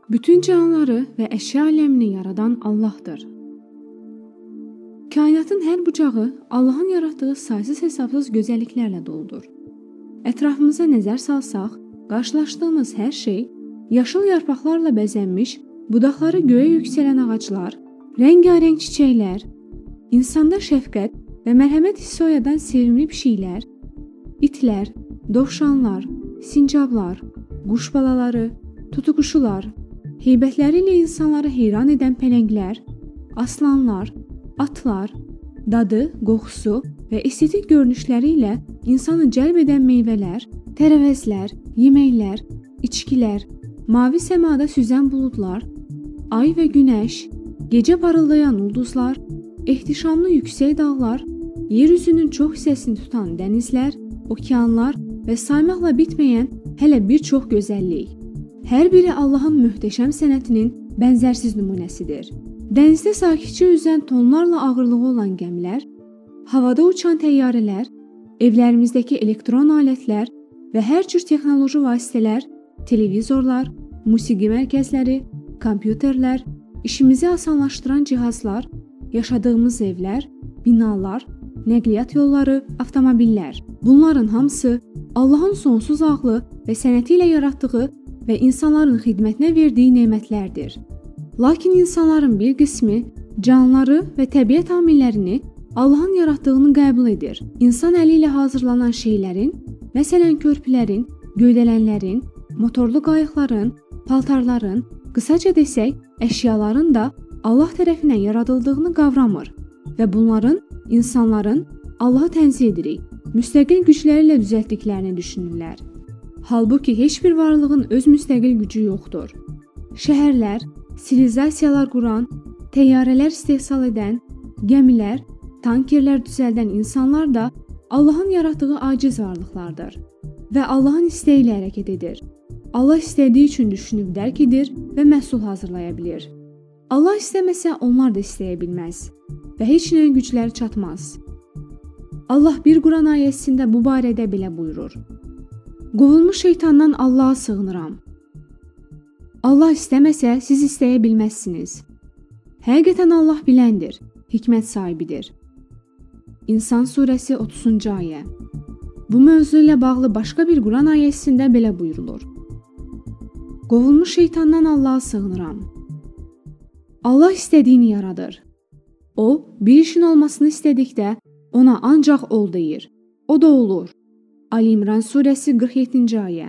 Bütün canlıları və əşya aləmini yaradan Allahdır. Kainatın hər bucağı Allahın yaratdığı saysız-hesabsız gözəlliklərlə doludur. Ətrafımıza nəzər salsaq, qarşılaşdığımız hər şey yaşıl yarpaqlarla bəzənmiş, budaqları göyə yüksələn ağaclar, rəngarəng çiçəklər, insanda şəfqət və mərhəmət hissi oyadan sevimli pişiklər, itlər, dovşanlar, sincablar, quş balaları, tutuquşular, heybətləri ilə insanları heyran edən pələnglər, aslanlar, atlar, dadı, qoxusu və estetik görünüşləri ilə insanı cəlb edən meyvələr, tərəvəzlər, yeməklər, içkilər, mavi səmada süzən buludlar, ay və günəş, gecə parıldayan ulduzlar, ehtişamlı yüksək dağlar, yer üzünün çox hissəsini tutan dənizlər, okeanlar və saymaqla bitməyən hələ bir çox gözəllik. Hər biri Allahın möhtəşəm sənətinin bənzərsiz nümunəsidir. Dənizdə sakitcə üzən tonlarla ağırlığı olan gəmilər, havada uçan təyyarələr, evlərimizdəki elektron alətlər və hər cür texnoloji vasitələr, televizorlar, musiqi mərkəzləri, kompüterlər, işimizi asanlaşdıran cihazlar, yaşadığımız evlər, binalar, nəqliyyat yolları, avtomobillər. Bunların hamısı Allahın sonsuz ağlı və sənəti ilə yaratdığı və insanların xidmətinə verdiyi nemətlərdir. Lakin insanların bir qismi canlıları və təbiət amillərini Allahın yaratdığını qəbul edir. İnsan əli ilə hazırlanan şeylərin, məsələn körpülərin, göydələnlərin, motorlu qayıqların, paltarların, qısaca desək, əşyaların da Allah tərəfindən yaradıldığını qavramır və bunların insanların Allahı tənzih edirik, müstəqil gücləri ilə düzəltdiklərini düşünürlər. Halbuki heç bir varlığın öz müstəqil gücü yoxdur. Şəhərlər, sivilizasiyalar quran, təyyarələr istehsal edən, gəmilər, tankerlər düzəldən insanlar da Allahın yaratdığı aciz varlıqlardır və Allahın istəyi ilə hərəkət edir. Allah istədiyi üçün düşünüb dərk edir və məhsul hazırlaya bilir. Allah istəməsə onlar da istəyə bilməz və heç nəyə gücləri çatmaz. Allah bir Quran ayəsində bu barədə belə buyurur: Qovulmuş şeytandan Allaha sığınıram. Allah istəməsə siz istəyə bilməzsiniz. Həqiqətən Allah biləndir, hikmət sahibidir. İnsan surəsi 30-cu ayə. Bu mövzu ilə bağlı başqa bir Quran ayəsində belə buyurulur: Qovulmuş şeytandan Allaha sığınıram. Allah istədiyini yaradır. O, bir işin olmasını istədikdə ona ancaq ol deyir. O da olur. Ali İmran surəsi 47-ci ayə.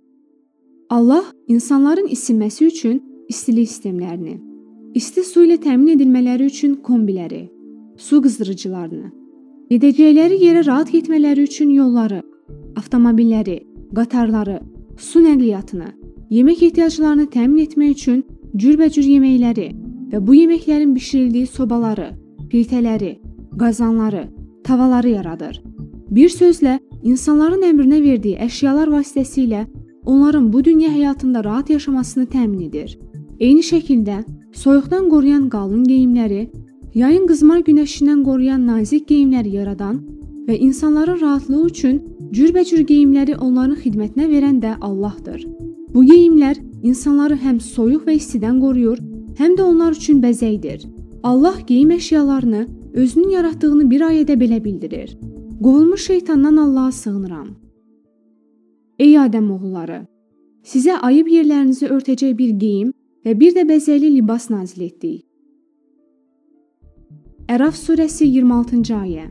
Allah insanların isinməsi üçün istilik sistemlərini, isti su ilə təmin edilmələri üçün kombiləri, su qızdırıcılarını, gedəcəkləri yerə rahat getmələri üçün yolları, avtomobilləri, qatarları, su nəqliyyatını, yemək ehtiyaclarını təmin etmək üçün cürbəcür yeməkləri və bu yeməklərin bişirildiyi sobaları, plitələri, qazanları, tavaları yaradır. Bir sözlə, insanların əmrinə verdiyi əşyalar vasitəsilə onların bu dünya həyatında rahat yaşamasını təmin edir. Eyni şəkildə, soyuqdan qoruyan qalın geyimləri, yayın qızmar günəşindən qoruyan nazik geyimləri yaradan və insanların rahatlığı üçün cürbəcür geyimləri onların xidmətinə verən də Allahdır. Bu geyimlər insanları həm soyuq və istidən qoruyur, həm də onlar üçün bəzəkdir. Allah geyim əşyalarını özünün yaratdığını bir ayədə belə bildirir: Qovulmuş şeytandan Allaha sığınıram. Ey Adəm oğulları, sizə ayıb yerlərinizi örtəcək bir geyim və bir də bəzəkli libas nazil etdik. Əraf surəsi 26-cı ayə.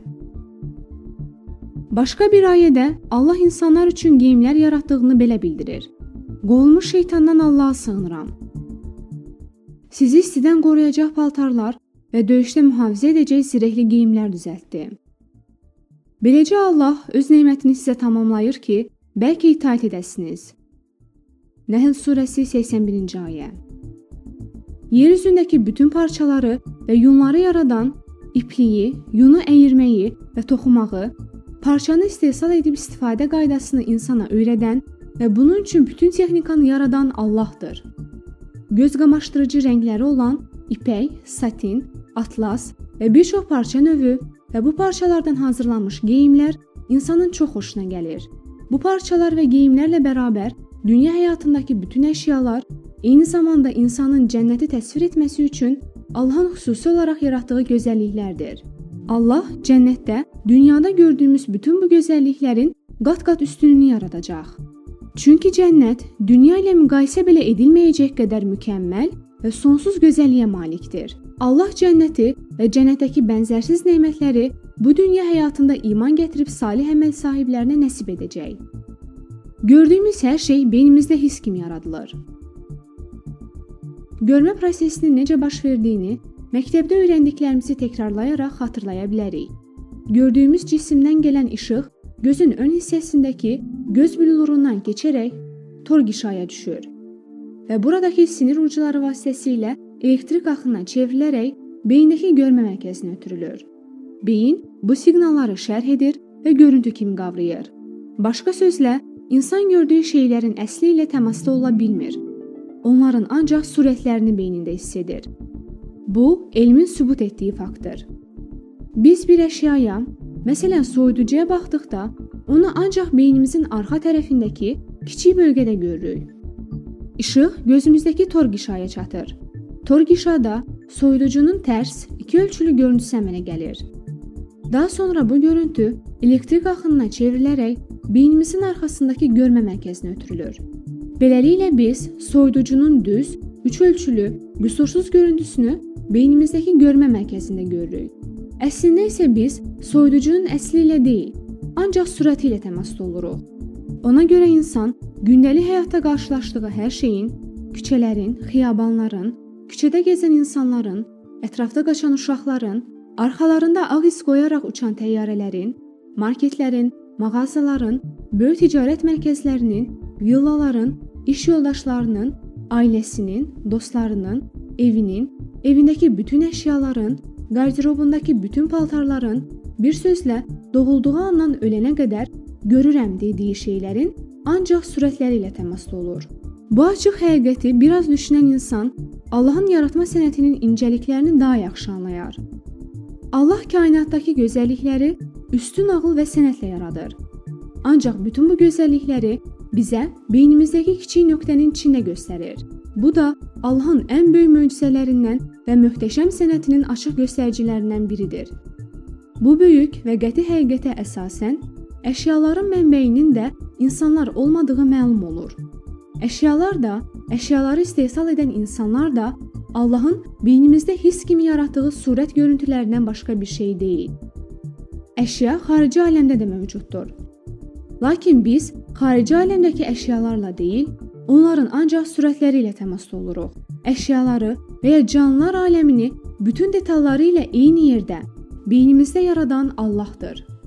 Başqa bir ayədə Allah insanlar üçün geyimlər yaratdığını belə bildirir: Qovulmuş şeytandan Allaha sığınıram. Sizi istidən qoruyacaq paltarlar və döyüşdə mühafizə edəcək zirehli geyimlər düzəltdi. Beləcə Allah öz nemətini sizə tamamlayır ki, bəlkə itaat edəsiniz. Nəhl surəsi 81-ci ayə. Yer üzündəki bütün parçaları və yunları yaradan, ipliyi, yunu əyirməyi və toxumağı, parçanı istehsal edib istifadə qaydasını insana öyrədən və bunun üçün bütün texnikanı yaradan Allahdır. Göz qamaşdırıcı rəngləri olan ipək, satin, atlas və bir çox parça növü və bu parçalardan hazırlanmış geyimlər insanın çox xoşuna gəlir. Bu parçalar və geyimlərlə bərabər dünya həyatındakı bütün əşyalar eyni zamanda insanın cənnəti təsvir etməsi üçün Allahın xüsusi olaraq yaratdığı gözəlliklərdir. Allah cənnətdə dünyada gördüyümüz bütün bu gözəlliklərin qat-qat üstünlüyünü yaradacaq. Çünki cənnət dünya ilə müqayisə belə edilməyəcək qədər mükəmməl və sonsuz gözəlliyə malikdir. Allah cənnəti və cənnətdəki bənzərsiz nemətləri bu dünya həyatında iman gətirib salih əməl sahiblərinə nəsib edəcək. Gördüyümüz hər şey beynimizdə hiss kimi yaradılır. Görmə prosesinin necə baş verdiyini məktəbdə öyrəndiklərimizi təkrarlayaraq xatırlaya bilərik. Gördüyümüz cisimdən gələn işıq gözün ön hissəsindəki göz billurundan keçərək torgişaya düşür və buradakı sinir ucları vasitəsilə elektrik axınına çevrilərək beyindəki görmə mərkəzinə ötürülür. Beyin bu siqnalları şərh edir və görüntü kimi qavrayır. Başqa sözlə, insan gördüyü şeylərin əsli ilə təmasda ola bilmir. Onların ancaq surətlərini beynində hiss edir. Bu, elmin sübut etdiyi faktdır. Biz bir əşyaya, məsələn soyuducuya baxdıqda, onu ancaq beynimizin arxa tərəfindəki kiçik bölgədə görürük. İşıq gözümüzdəki torgişaya çatır. Torgişada soyuducunun tərs, iki ölçülü görüntüsü əmələ gəlir. Daha sonra bu görüntü elektrik axınına çevrilərək beynimizin arxasındakı görmə mərkəzinə ötürülür. Beləliklə biz soyuducunun düz, üç ölçülü, qüsursuz görüntüsünü beynimizdəki görmə mərkəzində görürük. Əslində isə biz soyuducunun əsli ilə deyil, ancaq sürəti ilə təmasda oluruq. Ona görə insan gündəlik həyatda qarşılaşdığı hər şeyin, küçələrin, xiyabanların, küçədə gəzən insanların, ətrafda qaçan uşaqların, arxalarında ağ iz qoyaraq uçan təyyarələrin, marketlərin, mağazaların, böyük ticarət mərkəzlərinin, villaların, iş yoldaşlarının, ailəsinin, dostlarının, evinin, evindəki bütün əşyaların, qarderobundakı bütün paltarların, bir sözlə doğulduğu andan ölənə qədər görürəm dediyi şeylərin ancaq sürətləri ilə təmasda olur. Bu açıq həqiqəti biraz düşünən insan Allahın yaratma sənətinin incəliklərini daha yaxşı anlayar. Allah kainatdakı gözəllikləri üstün ağıl və sənətlə yaradır. Ancaq bütün bu gözəllikləri bizə beynimizdəki kiçik nöqtənin içində göstərir. Bu da Allahın ən böyük möcüzələrindən və möhtəşəm sənətinin açıq göstəricilərindən biridir. Bu böyük və qəti həqiqətə əsasən, əşyaların mənbəyinin də insanlar olmadığı məlum olur. Əşyalar da, əşyaları istehsal edən insanlar da Allahın beynimizdə hiss kimi yaratdığı surət görüntülərindən başqa bir şey deyil. Əşya xarici aləmdə də mövcuddur. Lakin biz xarici aləmdəki əşyalarla deyil, onların ancaq sürətləri ilə təmasda oluruq. Əşyaları və ya canlılar aləmini bütün detalları ilə eyni yerdə, beynimizdə yaradan Allahdır.